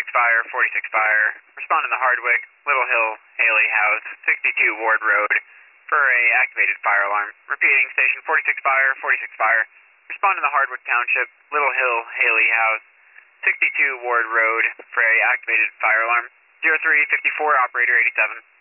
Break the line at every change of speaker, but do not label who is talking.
Fire, 46 Fire. Respond in the Hardwick, Little Hill, Haley House, 62 Ward Road for a activated fire alarm. Repeating, station 46 Fire, 46 Fire. Respond in the Hardwick Township, Little Hill, Haley House, 62 Ward Road for a activated fire alarm. 0354, operator 87.